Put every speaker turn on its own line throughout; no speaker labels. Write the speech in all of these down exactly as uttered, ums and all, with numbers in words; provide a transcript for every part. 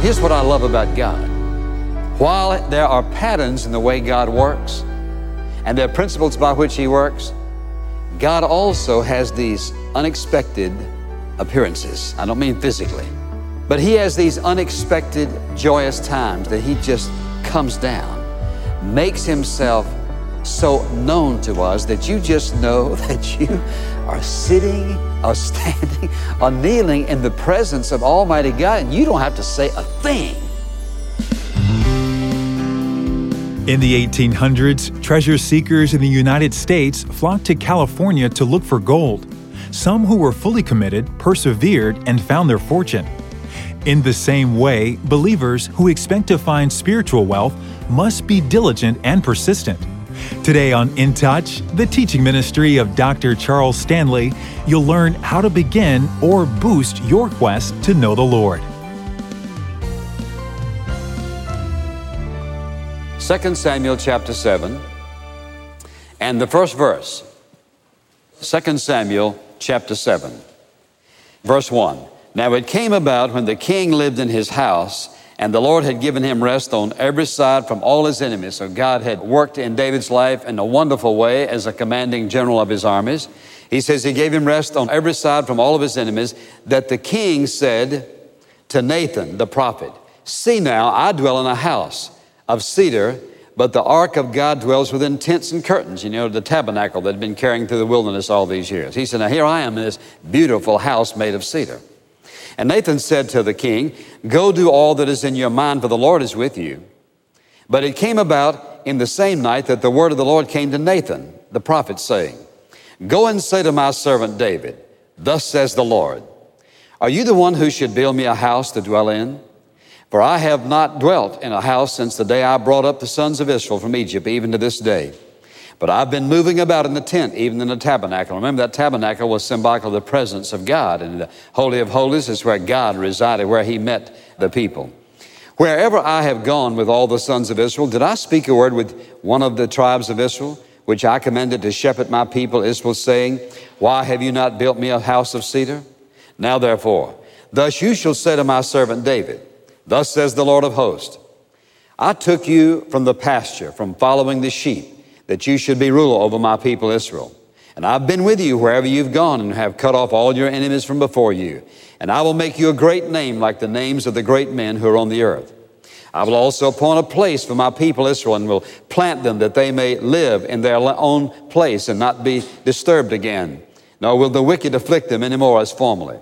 Here's what I love about God. While there are patterns in the way God works, and there are principles by which He works, God also has these unexpected appearances. I don't mean physically, but He has these unexpected, joyous times that He just comes down, makes Himself so known to us that you just know that you are sitting or standing or kneeling in the presence of Almighty God, and you don't have to say a thing.
In the eighteen hundreds, treasure seekers in the United States flocked to California to look for gold. Some who were fully committed persevered and found their fortune. In the same way, believers who expect to find spiritual wealth must be diligent and persistent. Today on In Touch, the teaching ministry of Doctor Charles Stanley, you'll learn how to begin or boost your quest to know the Lord.
Second Samuel chapter seven, and the first verse. Second Samuel chapter seven, verse one. Now it came about when the king lived in his house, and the Lord had given him rest on every side from all his enemies. So God had worked in David's life in a wonderful way as a commanding general of his armies. He says He gave him rest on every side from all of his enemies, that the king said to Nathan the prophet, "See now, I dwell in a house of cedar, but the ark of God dwells within tents and curtains." You know, the tabernacle that had been carrying through the wilderness all these years. He said, "Now here I am in this beautiful house made of cedar." And Nathan said to the king, "Go do all that is in your mind, for the Lord is with you." But it came about in the same night that the word of the Lord came to Nathan, the prophet, saying, "Go and say to my servant David, thus says the Lord, are you the one who should build me a house to dwell in? For I have not dwelt in a house since the day I brought up the sons of Israel from Egypt, even to this day. But I've been moving about in the tent, even in the tabernacle." Remember, that tabernacle was symbolic of the presence of God, and the Holy of Holies is where God resided, where He met the people. "Wherever I have gone with all the sons of Israel, did I speak a word with one of the tribes of Israel, which I commanded to shepherd my people Israel, saying, Why have you not built me a house of cedar? Now therefore, thus you shall say to my servant David, thus says the Lord of hosts, I took you from the pasture, from following the sheep, that you should be ruler over my people Israel. And I've been with you wherever you've gone, and have cut off all your enemies from before you. And I will make you a great name like the names of the great men who are on the earth. I will also appoint a place for my people Israel, and will plant them that they may live in their own place and not be disturbed again. Nor will the wicked afflict them any more as formerly.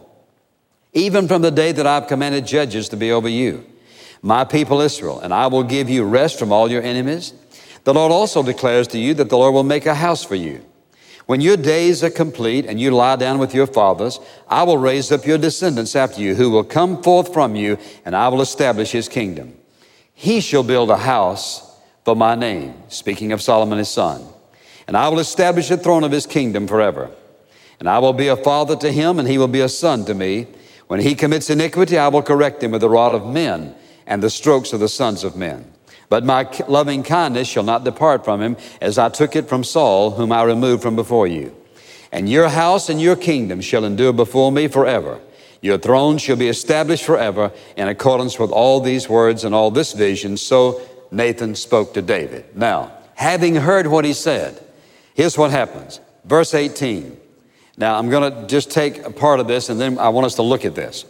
Even from the day that I've commanded judges to be over you, my people Israel, and I will give you rest from all your enemies. The Lord also declares to you that the Lord will make a house for you. When your days are complete and you lie down with your fathers, I will raise up your descendants after you, who will come forth from you, and I will establish His kingdom. He shall build a house for my name, speaking of Solomon his son, and I will establish the throne of His kingdom forever. And I will be a father to him, and he will be a son to me. When he commits iniquity, I will correct him with the rod of men and the strokes of the sons of men. But my loving kindness shall not depart from him, as I took it from Saul, whom I removed from before you. And your house and your kingdom shall endure before me forever. Your throne shall be established forever, in accordance with all these words and all this vision. So Nathan spoke to David. Now, having heard what he said, here's what happens. Verse eighteen. Now, I'm going to just take a part of this, and then I want us to look at this.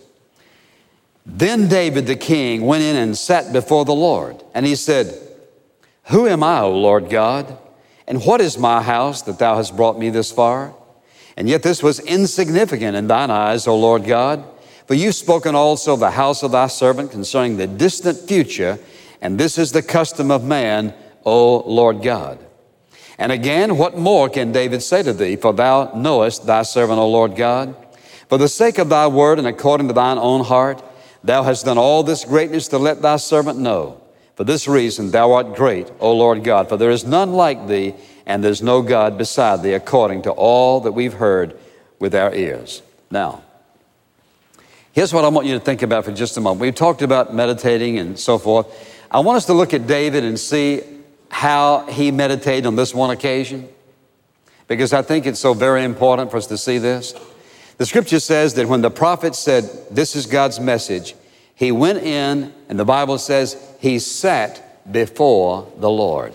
Then David the king went in and sat before the Lord, and he said, Who am I, O Lord God? And what is my house that thou hast brought me this far? And yet this was insignificant in thine eyes, O Lord God. For you've spoken also of the house of thy servant concerning the distant future, and this is the custom of man, O Lord God. And again, what more can David say to thee? For thou knowest thy servant, O Lord God. For the sake of thy word and according to thine own heart, thou hast done all this greatness to let thy servant know. For this reason thou art great, O Lord God, for there is none like thee, and there's no God beside thee, according to all that we've heard with our ears. Now, here's what I want you to think about for just a moment. We've talked about meditating and so forth. I want us to look at David and see how he meditated on this one occasion, because I think it's so very important for us to see this. The scripture says that when the prophet said, this is God's message, He went in, and the Bible says he sat before the Lord.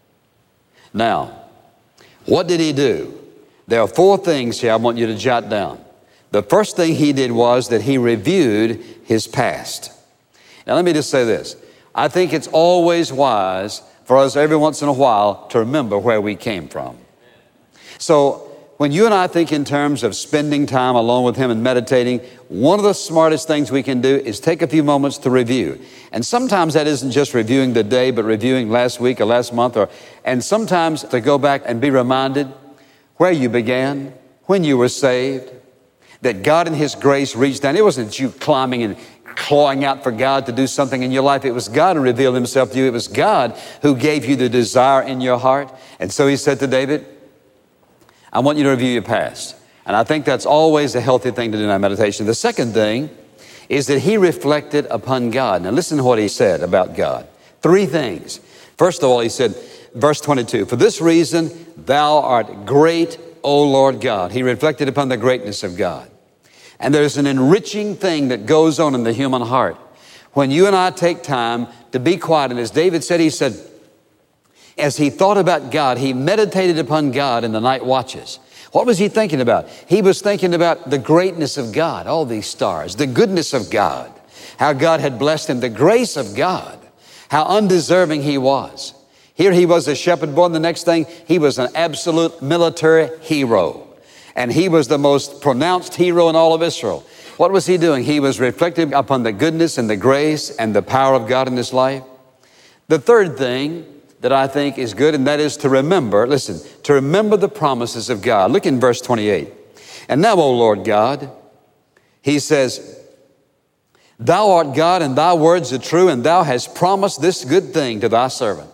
Now, what did he do? There are four things here I want you to jot down. The first thing he did was that he reviewed his past. Now, let me just say this. I think it's always wise for us every once in a while to remember where we came from. So, when you and I think in terms of spending time alone with Him and meditating, one of the smartest things we can do is take a few moments to review. And sometimes that isn't just reviewing the day, but reviewing last week or last month, or and sometimes to go back and be reminded where you began, when you were saved, that God in His grace reached down. It wasn't you climbing and clawing out for God to do something in your life. It was God who revealed Himself to you. It was God who gave you the desire in your heart. And so He said to David, I want you to review your past. And I think that's always a healthy thing to do in our meditation. The second thing is that he reflected upon God. Now listen to what he said about God. Three things. First of all, he said, verse twenty-two, for this reason, thou art great, O Lord God. He reflected upon the greatness of God. And there's an enriching thing that goes on in the human heart when you and I take time to be quiet. And as David said, he said, as he thought about God, he meditated upon God in the night watches. What was he thinking about? He was thinking about the greatness of God, all these stars, the goodness of God, how God had blessed him, the grace of God, how undeserving he was. Here he was a shepherd boy, and the next thing, he was an absolute military hero. And he was the most pronounced hero in all of Israel. What was he doing? He was reflecting upon the goodness and the grace and the power of God in his life. The third thing that I think is good, and that is to remember, listen, to remember the promises of God. Look in verse twenty-eight. And now, O Lord God, he says, thou art God, and thy words are true, and thou hast promised this good thing to thy servant.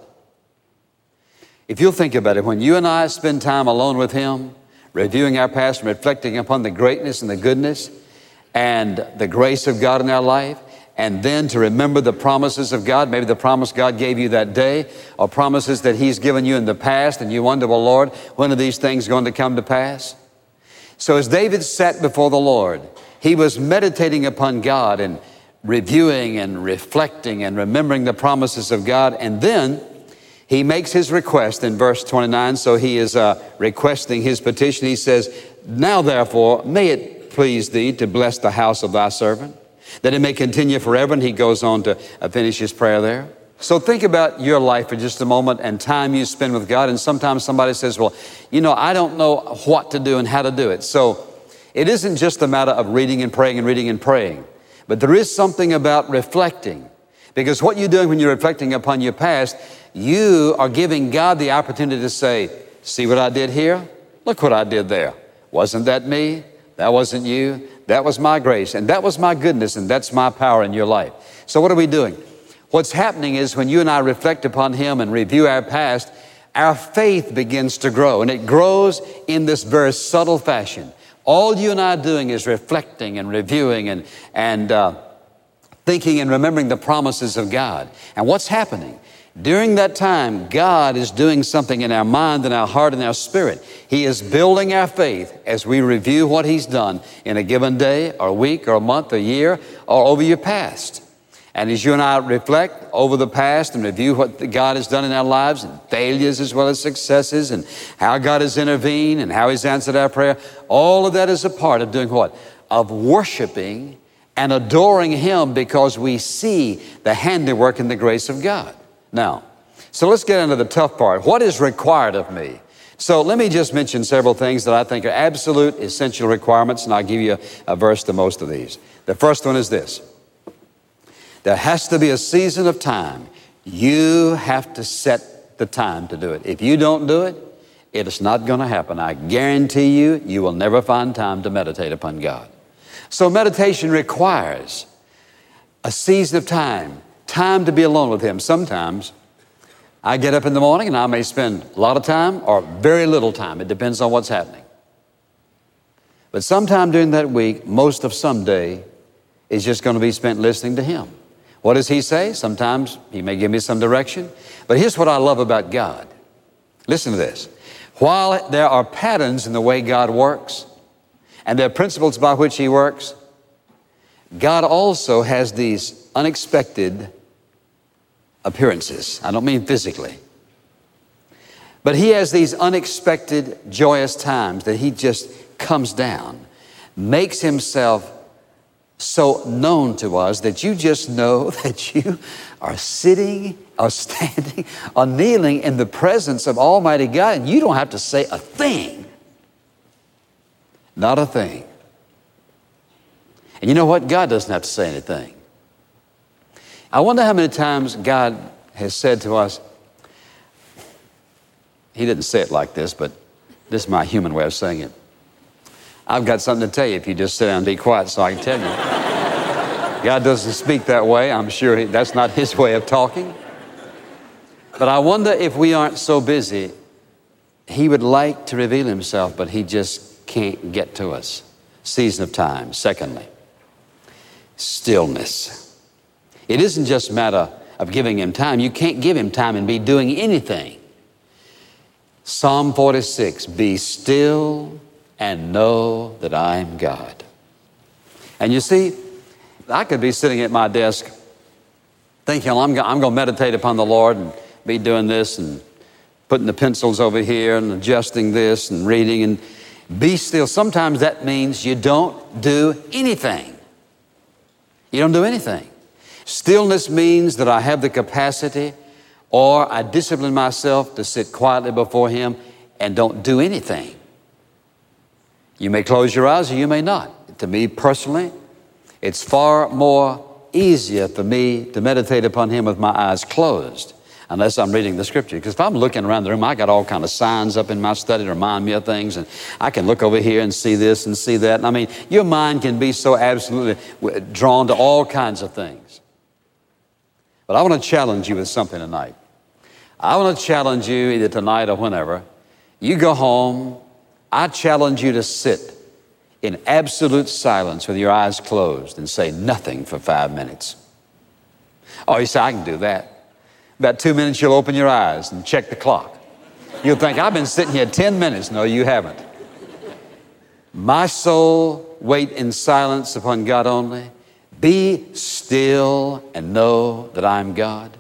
If you'll think about it, when you and I spend time alone with Him, reviewing our past and reflecting upon the greatness and the goodness and the grace of God in our life, and then to remember the promises of God, maybe the promise God gave you that day, or promises that He's given you in the past, and you wonder, well, Lord, when are these things going to come to pass? So as David sat before the Lord, he was meditating upon God and reviewing and reflecting and remembering the promises of God, and then he makes his request in verse twenty-nine. So he is uh, requesting his petition. He says, now therefore, may it please thee to bless the house of thy servant, that it may continue forever. And he goes on to uh, finish his prayer there. So think about your life for just a moment and time you spend with God. And sometimes somebody says, well, you know, I don't know what to do and how to do it. So it isn't just a matter of reading and praying and reading and praying, but there is something about reflecting. Because what you're doing when you're reflecting upon your past, you are giving God the opportunity to say, see what I did here? Look what I did there. Wasn't that me? That wasn't you. That was my grace, and that was my goodness, and that's my power in your life. So what are we doing? What's happening is when you and I reflect upon Him and review our past, our faith begins to grow, and it grows in this very subtle fashion. All you and I are doing is reflecting and reviewing and, and uh, thinking and remembering the promises of God. And what's happening? During that time, God is doing something in our mind and our heart and our spirit. He is building our faith as we review what He's done in a given day or week or a month or year or over your past. And as you and I reflect over the past and review what God has done in our lives, and failures as well as successes, and how God has intervened and how He's answered our prayer, all of that is a part of doing what? Of worshiping and adoring Him, because we see the handiwork and the grace of God. Now, so let's get into the tough part. What is required of me? So let me just mention several things that I think are absolute essential requirements, and I'll give you a, a verse to most of these. The first one is this. There has to be a season of time. You have to set the time to do it. If you don't do it, it is not going to happen. I guarantee you, you will never find time to meditate upon God. So meditation requires a season of time. Time to be alone with Him. Sometimes I get up in the morning and I may spend a lot of time or very little time. It depends on what's happening. But sometime during that week, most of some day is just going to be spent listening to Him. What does He say? Sometimes He may give me some direction. But here's what I love about God. Listen to this. While there are patterns in the way God works, and there are principles by which He works, God also has these unexpected appearances. I don't mean physically. But He has these unexpected, joyous times that He just comes down, makes Himself so known to us that you just know that you are sitting or standing or kneeling in the presence of Almighty God, and you don't have to say a thing. Not a thing. And you know what? God doesn't have to say anything. I wonder how many times God has said to us, He didn't say it like this, but this is my human way of saying it. I've got something to tell you if you just sit down and be quiet so I can tell you. God doesn't speak that way. I'm sure he, that's not His way of talking. But I wonder if we aren't so busy, He would like to reveal Himself, but He just can't get to us. Season of time. Secondly, stillness. It isn't just a matter of giving Him time. You can't give Him time and be doing anything. Psalm forty-six, be still and know that I am God. And you see, I could be sitting at my desk thinking, well, I'm, I'm going to meditate upon the Lord and be doing this and putting the pencils over here and adjusting this and reading and be still. Sometimes that means you don't do anything. You don't do anything. Stillness means that I have the capacity or I discipline myself to sit quietly before Him and don't do anything. You may close your eyes or you may not. To me personally, it's far more easier for me to meditate upon Him with my eyes closed, unless I'm reading the Scripture. Because if I'm looking around the room, I got all kind of signs up in my study to remind me of things, and I can look over here and see this and see that. And I mean, your mind can be so absolutely drawn to all kinds of things. But I want to challenge you with something tonight. I want to challenge you either tonight or whenever. You go home, I challenge you to sit in absolute silence with your eyes closed and say nothing for five minutes. Oh, you say, I can do that. About two minutes, you'll open your eyes and check the clock. You'll think, I've been sitting here ten minutes. No, you haven't. My soul, wait in silence upon God only. Be still and know that I'm God.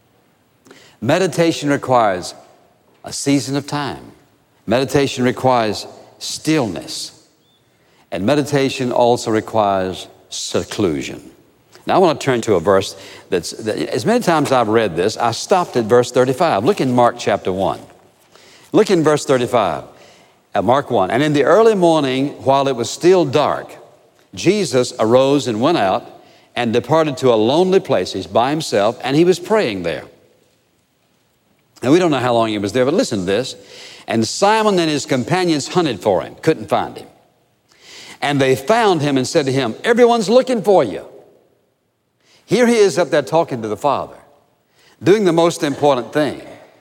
Meditation requires a season of time. Meditation requires stillness. And meditation also requires seclusion. Now I want to turn to a verse that's, that, as many times I've read this, I stopped at verse thirty-five. Look in Mark chapter one. Look in verse thirty-five, at Mark one. And in the early morning, while it was still dark, Jesus arose and went out and departed to a lonely place. He's by himself, and he was praying there. And we don't know how long he was there, but listen to this. And Simon and his companions hunted for him, couldn't find him. And they found him and said to him, everyone's looking for you. Here he is up there talking to the Father, doing the most important thing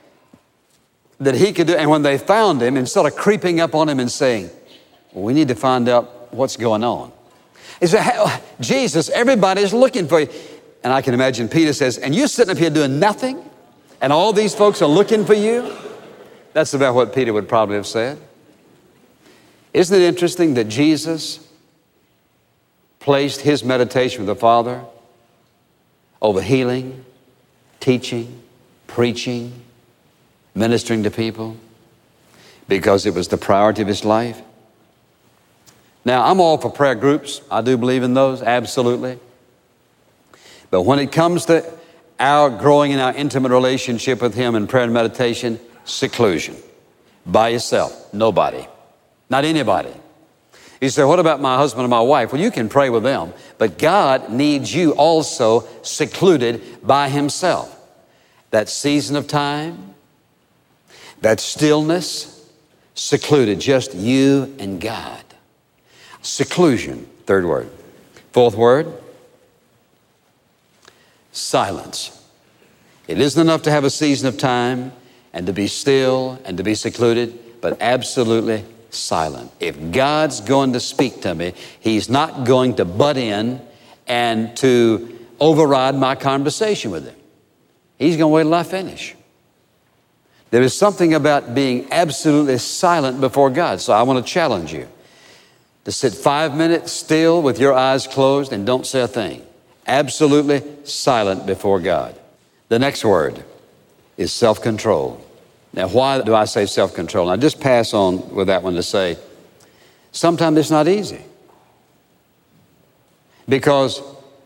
that he could do. And when they found him, instead of creeping up on him and saying, well, we need to find out what's going on. He said, hey, Jesus, everybody's looking for you. And I can imagine Peter says, and you're sitting up here doing nothing? And all these folks are looking for you? That's about what Peter would probably have said. Isn't it interesting that Jesus placed his meditation with the Father over healing, teaching, preaching, ministering to people, because it was the priority of his life? Now, I'm all for prayer groups. I do believe in those, absolutely. But when it comes to our growing in our intimate relationship with him in prayer and meditation, seclusion. By yourself. Nobody. Not anybody. You say, what about my husband and my wife? Well, you can pray with them, but God needs you also secluded by himself. That season of time, that stillness, secluded, just you and God. Seclusion, third word. Fourth word, silence. It isn't enough to have a season of time and to be still and to be secluded, but absolutely silent. If God's going to speak to me, he's not going to butt in and to override my conversation with him. He's going to wait till I finish. There is something about being absolutely silent before God. So I want to challenge you to sit five minutes still with your eyes closed and don't say a thing. Absolutely silent before God. The next word is self-control. Now, why do I say self-control? Now, just pass on with that one to say, sometimes it's not easy. Because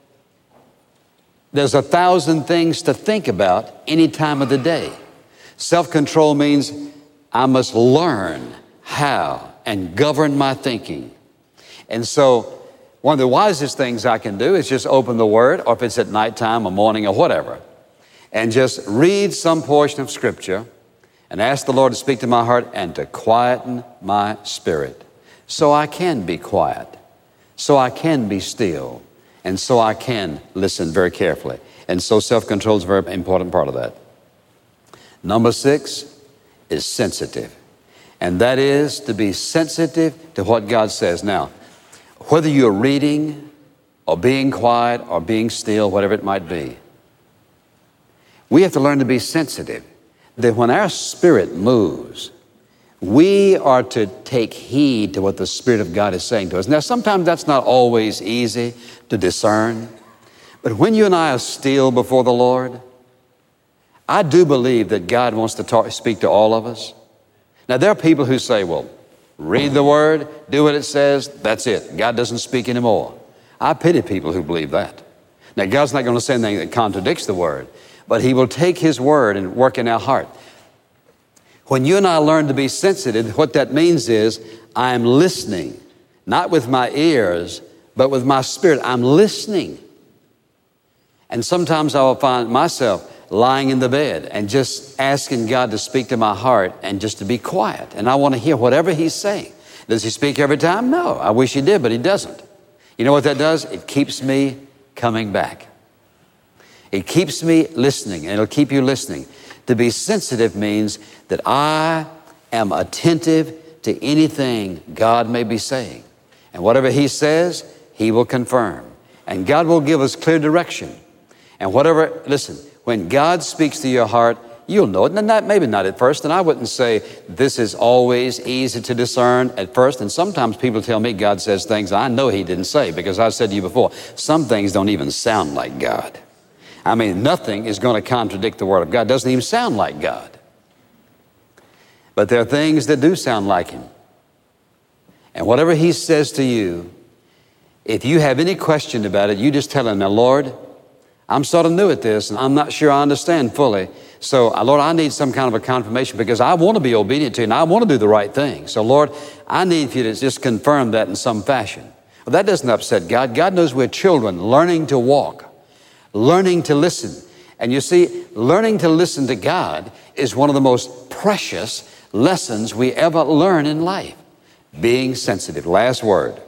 there's a thousand things to think about any time of the day. Self-control means I must learn how and govern my thinking. And so one of the wisest things I can do is just open the Word, or if it's at nighttime or morning or whatever, and just read some portion of Scripture and ask the Lord to speak to my heart and to quieten my spirit so I can be quiet, so I can be still, and so I can listen very carefully. And so self-control is a very important part of that. Number six is sensitive. And that is to be sensitive to what God says. Now, whether you're reading or being quiet or being still, whatever it might be, we have to learn to be sensitive. That when our spirit moves, we are to take heed to what the Spirit of God is saying to us. Now, sometimes that's not always easy to discern. But when you and I are still before the Lord, I do believe that God wants to talk, speak to all of us. Now, there are people who say, well, read the Word, do what it says, that's it. God doesn't speak anymore. I pity people who believe that. Now, God's not going to say anything that contradicts the Word, but He will take His Word and work in our heart. When you and I learn to be sensitive, what that means is I am listening, not with my ears, but with my spirit. I'm listening. And sometimes I will find myself lying in the bed and just asking God to speak to my heart and just to be quiet. And I want to hear whatever He's saying. Does He speak every time? No. I wish He did, but He doesn't. You know what that does? It keeps me coming back. It keeps me listening, and it'll keep you listening. To be sensitive means that I am attentive to anything God may be saying. And whatever He says, He will confirm. And God will give us clear direction. And whatever, listen, when God speaks to your heart, you'll know it. And not, maybe not at first. And I wouldn't say this is always easy to discern at first. And sometimes people tell me God says things I know He didn't say, because I've said to you before, some things don't even sound like God. I mean, nothing is going to contradict the Word of God. It doesn't even sound like God. But there are things that do sound like Him. And whatever He says to you, if you have any question about it, you just tell Him, now, Lord, I'm sort of new at this, and I'm not sure I understand fully. So, Lord, I need some kind of a confirmation, because I want to be obedient to You, and I want to do the right thing. So, Lord, I need You to just confirm that in some fashion. Well, that doesn't upset God. God knows we're children learning to walk, learning to listen. And you see, learning to listen to God is one of the most precious lessons we ever learn in life. Being sensitive. Last word.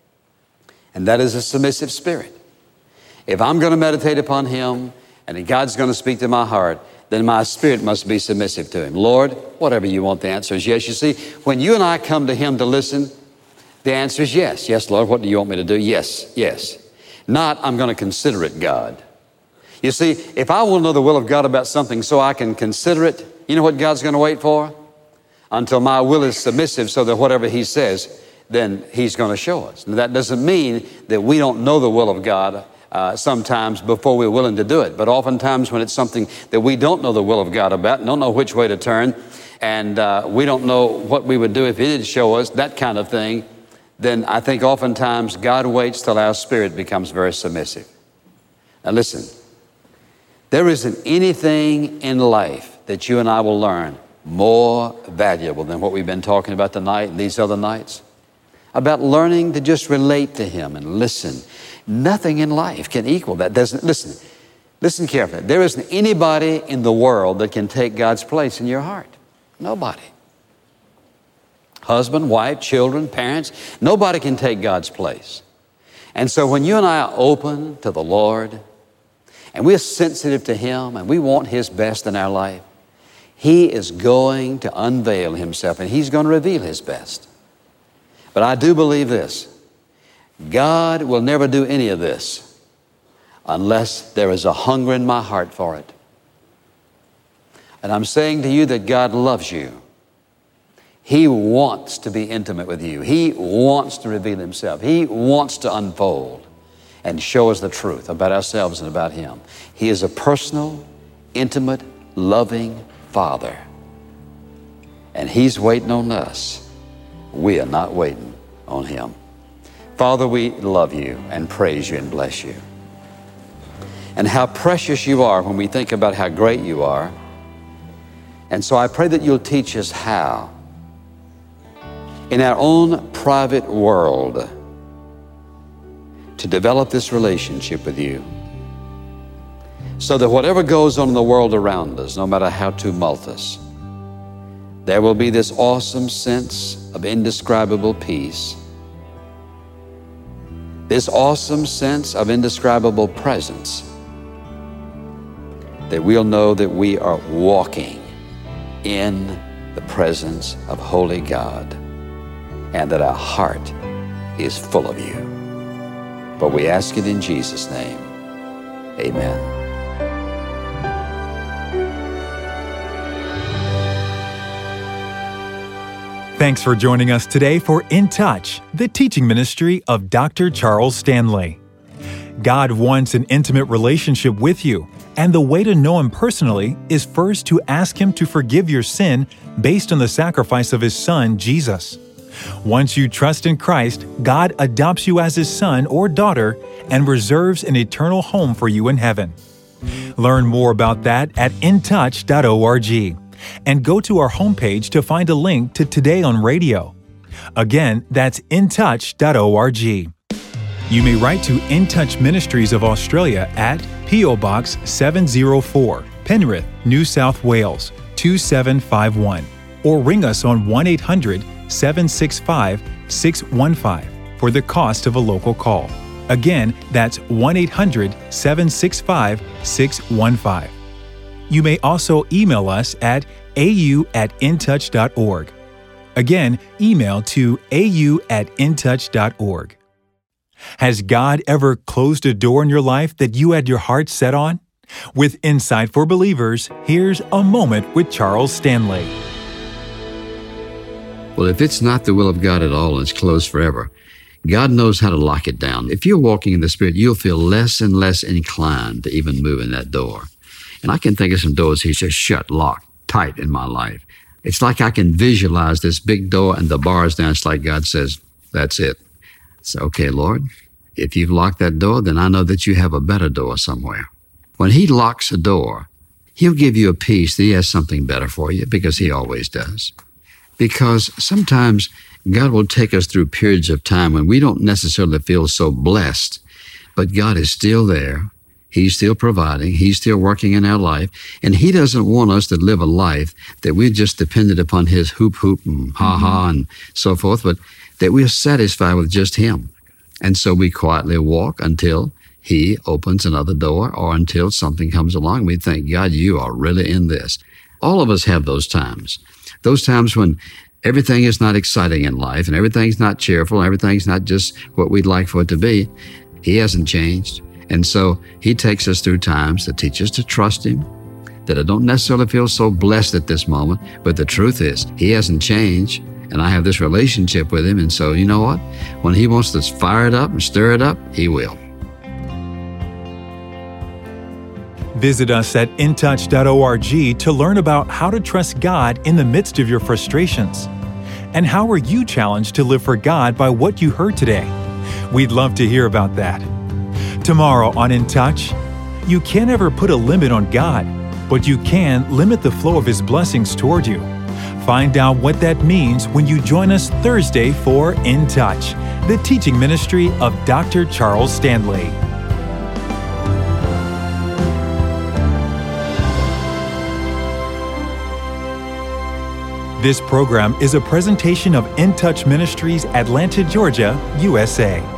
And that is a submissive spirit. If I'm going to meditate upon Him and God's going to speak to my heart, then my spirit must be submissive to Him. Lord, whatever You want, the answer is yes. You see, when you and I come to Him to listen, the answer is yes. Yes, Lord, what do You want me to do? Yes, yes. Not, I'm going to consider it, God. You see, if I want to know the will of God about something so I can consider it, you know what God's going to wait for? Until my will is submissive, so that whatever He says, then He's going to show us. Now, that doesn't mean that we don't know the will of God uh, sometimes before we're willing to do it. But oftentimes when it's something that we don't know the will of God about, don't know which way to turn, and uh, we don't know what we would do if He did show us, that kind of thing, then I think oftentimes God waits till our spirit becomes very submissive. Now listen, there isn't anything in life that you and I will learn more valuable than what we've been talking about tonight and these other nights, about learning to just relate to Him and listen. Nothing in life can equal that. Doesn't listen. Listen carefully. There isn't anybody in the world that can take God's place in your heart. Nobody. Husband, wife, children, parents, nobody can take God's place. And so when you and I are open to the Lord, and we're sensitive to Him, and we want His best in our life, He is going to unveil Himself, and He's going to reveal His best. But I do believe this. God will never do any of this unless there is a hunger in my heart for it. And I'm saying to you that God loves you. He wants to be intimate with you. He wants to reveal Himself. He wants to unfold and show us the truth about ourselves and about Him. He is a personal, intimate, loving Father. And He's waiting on us. We are not waiting on Him. Father, we love You and praise You and bless You. And how precious You are when we think about how great You are. And so I pray that You'll teach us how, in our own private world, to develop this relationship with You, so that whatever goes on in the world around us, no matter how tumultuous, there will be this awesome sense of indescribable peace, this awesome sense of indescribable presence, that we'll know that we are walking in the presence of holy God, and that our heart is full of You. But we ask it in Jesus' name. Amen.
Thanks for joining us today for In Touch, the teaching ministry of Doctor Charles Stanley. God wants an intimate relationship with you, and the way to know Him personally is first to ask Him to forgive your sin based on the sacrifice of His Son, Jesus. Once you trust in Christ, God adopts you as His son or daughter and reserves an eternal home for you in heaven. Learn more about that at in touch dot org. And go to our homepage to find a link to Today on Radio. Again, that's in touch dot org. You may write to In Touch Ministries of Australia at P O Box seven oh four, Penrith, New South Wales two seven five one, or ring us on one eight hundred, seven six five, six one five for the cost of a local call. Again, that's one eight hundred, seven six five, six one five. You may also email us at a u at in touch dot org. Again, email to a u at in touch dot org. Has God ever closed a door in your life that you had your heart set on? With Insight for Believers, here's A Moment with Charles Stanley.
Well, if it's not the will of God at all and it's closed forever, God knows how to lock it down. If you're walking in the Spirit, you'll feel less and less inclined to even move in that door. And I can think of some doors He's just shut, locked, tight in my life. It's like I can visualize this big door and the bars down. It's like God says, that's it. So, okay, Lord, if you've locked that door, then I know that you have a better door somewhere. When He locks a door, He'll give you a peace that He has something better for you, because He always does. Because sometimes God will take us through periods of time when we don't necessarily feel so blessed, but God is still there. He's still providing. He's still working in our life. And He doesn't want us to live a life that we're just dependent upon His hoop, hoop, and ha-ha, mm-hmm. and so forth, but that we're satisfied with just Him. And so we quietly walk until He opens another door, or until something comes along. We think, God, You are really in this. All of us have those times. Those times when everything is not exciting in life, and everything's not cheerful, and everything's not just what we'd like for it to be. He hasn't changed. And so He takes us through times to teach us to trust Him, that I don't necessarily feel so blessed at this moment, but the truth is, He hasn't changed, and I have this relationship with Him. And so, you know what? When He wants to fire it up and stir it up, He will.
Visit us at in touch dot org to learn about how to trust God in the midst of your frustrations. And how are you challenged to live for God by what you heard today? We'd love to hear about that. Tomorrow on In Touch, you can't ever put a limit on God, but you can limit the flow of His blessings toward you. Find out what that means when you join us Thursday for In Touch, the teaching ministry of Doctor Charles Stanley. This program is a presentation of In Touch Ministries, Atlanta, Georgia, U S A.